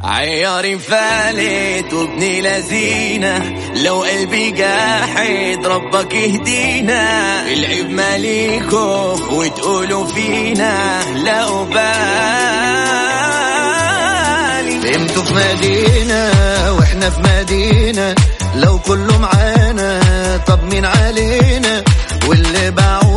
عياري فالت وابني لذينة، لو قلبي جاحد ربك يهدينا. العيب ماليكو وتقولوا فينا لا أبالي. انتوا في مدينة واحنا في مدينة، لو كله معانا طب مين علينا؟ واللي باعوا